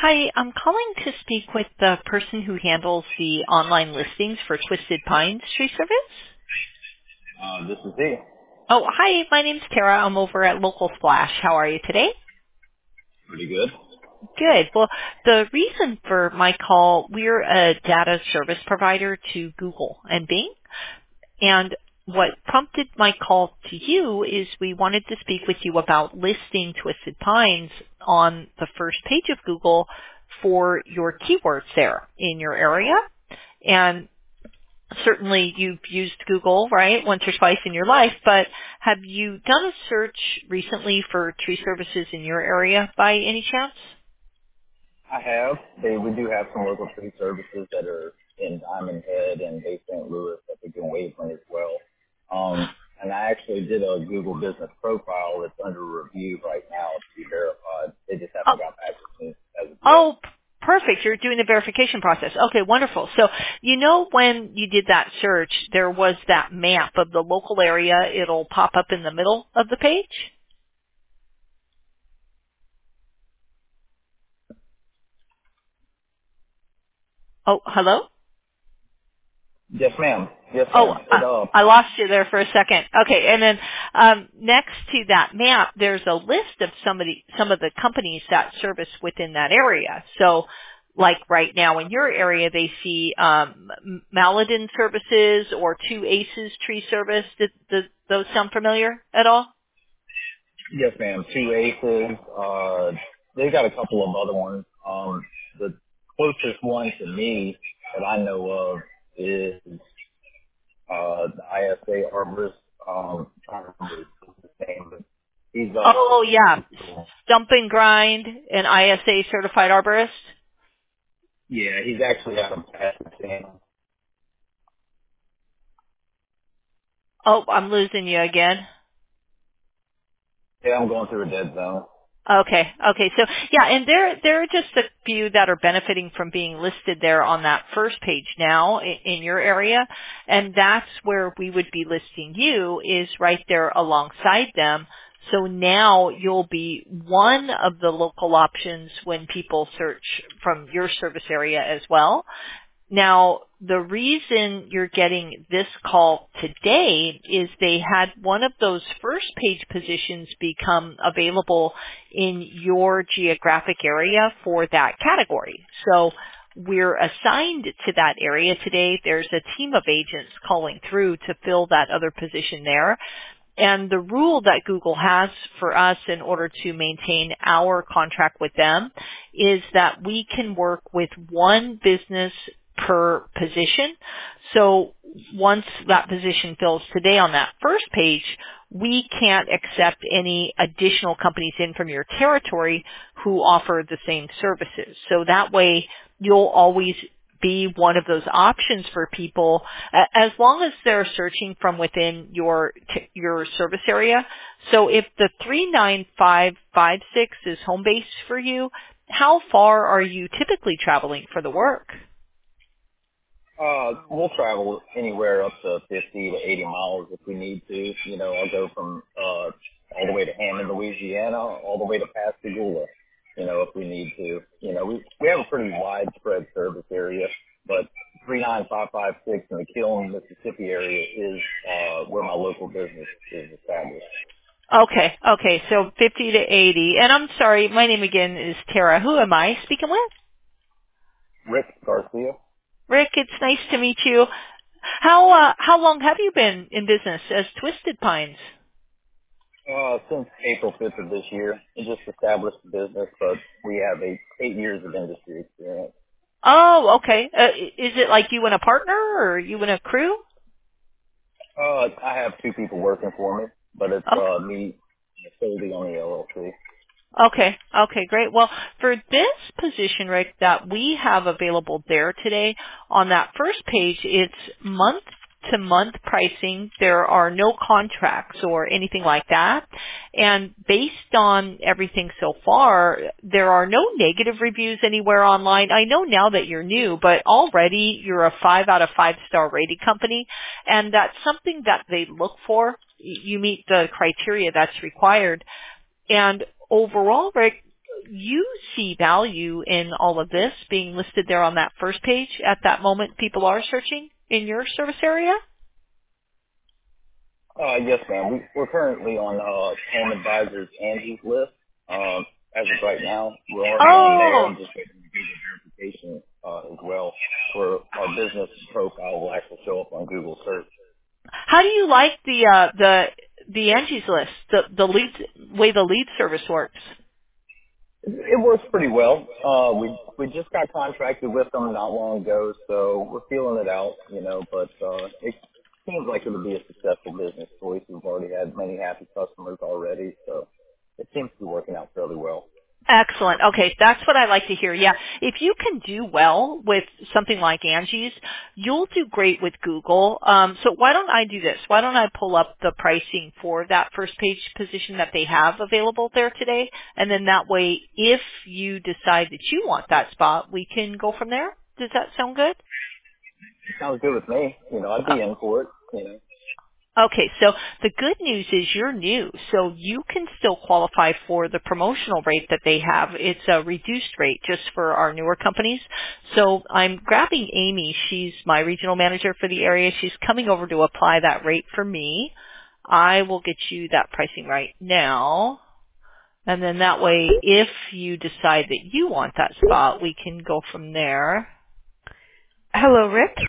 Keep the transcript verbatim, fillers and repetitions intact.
Hi, I'm calling to speak with the person who handles the online listings for Twisted Pines Tree Service. Uh, this is he. Oh, hi, my name's Tara. I'm over at Local Splash. How are you today? Pretty good. Good. Well, the reason for my call, we're a data service provider to Google and Bing. And what prompted my call to you is we wanted to speak with you about listing Twisted Pines on the first page of Google for your keywords there in your area. And certainly you've used Google, right, once or twice in your life, but have you done a search recently for tree services in your area by any chance? I have. They, we do have some local tree services that are in Diamond Head and Bay Saint Louis that we can Waveland as well. Um, and I actually did a Google business profile that's under review right now to be verified. They just Oh, haven't got back to me as of yet. oh, perfect. You're doing the verification process. Okay, wonderful. So you know when you did that search, there was that map of the local area. It'll pop up in the middle of the page. Oh, hello? Yes, ma'am. Yes, Oh, ma'am. It, I, uh, I lost you there for a second. Okay, and then um, next to that map, there's a list of somebody, some of the companies that service within that area. So, like right now in your area, they see um, M- Maladin Services or Two Aces Tree Service. Did, did those sound familiar at all? yes, ma'am. Two Aces. Uh, they got a couple of other ones. Um, the closest one to me that I know of is uh, the I S A arborist. Um, I'm trying to remember his name, but he's Oh, yeah. uh, Stump and Grind, an I S A certified arborist. yeah, he's actually out of Pakistan. Oh, I'm losing you again. Yeah, I'm going through a dead zone. Okay. Okay. So yeah, and there there are just a few that are benefiting from being listed there on that first page now in, in your area, and that's where we would be listing you is right there alongside them. So now you'll be one of the local options when people search from your service area as well. Now, the reason you're getting this call today is they had one of those first page positions become available in your geographic area for that category. So we're assigned to that area today. There's a team of agents calling through to fill that other position there. And the rule that Google has for us in order to maintain our contract with them is that we can work with one business per position. So once that position fills today on that first page, we can't accept any additional companies in from your territory who offer the same services. So that way you'll always be one of those options for people a- as long as they're searching from within your t- your service area. So if the three nine five five six is home base for you, how far are you typically traveling for the work? Uh, we'll travel anywhere up to fifty to eighty miles if we need to. You know, I'll go from uh, all the way to Hammond, Louisiana, all the way to Pascagoula. You know, if we need to. You know, we we have a pretty widespread service area, but three nine five five six in the Kiln, Mississippi area is uh, where my local business is established. Okay, okay, so fifty to eighty. And I'm sorry, my name again is Tara. Who am I speaking with? Rick Garcia. Rick, it's nice to meet you. How uh, how long have you been in business as Twisted Pines? Uh, since April fifth of this year, we just established the business, but we have eight eight years of industry experience. Oh, okay. Uh, is it like you and a partner or you and a crew? Uh, I have two people working for me, but it's Okay. uh me solely on the L L C. Okay. Okay, great. Well, for this position, Rick, that we have available there today, on that first page, it's month to month pricing. There are no contracts or anything like that. And based on everything so far, there are no negative reviews anywhere online. I know now that you're new, but already you're a five out of five star rated company. And that's something that they look for. You meet the criteria that's required. And overall, Rick, you see value in all of this being listed there on that first page at that moment people are searching in your service area? Uh, yes, ma'am. We, we're currently on uh, Home Advisors Angie's list. Um, as of right now, we're already on there. Oh, I'm just waiting to do the verification uh, as well, where our business profile will actually show up on Google search. how do you like the uh, the the Angie's List, the the lead way the lead service works? It, it works pretty well. Uh, we we just got contracted with them not long ago, so we're feeling it out, you know. But uh, it seems like it'll be a successful business choice. We've already had many happy customers already, so it seems to be working out fairly well. Excellent. Okay, that's what I like to hear. Yeah, if you can do well with something like Angie's, you'll do great with Google. Um, so why don't I do this? Why don't I pull up the pricing for that first page position that they have available there today, and then that way, if you decide that you want that spot, we can go from there. Does that sound good? Sounds good with me. You know, I'd Uh, be in for it. You know. Okay, so the good news is you're new, so you can still qualify for the promotional rate that they have. It's a reduced rate just for our newer companies. So I'm grabbing Amy. She's my regional manager for the area. She's coming over to apply that rate for me. I will get you that pricing right now. And then that way, if you decide that you want that spot, we can go from there. Hello, Rick.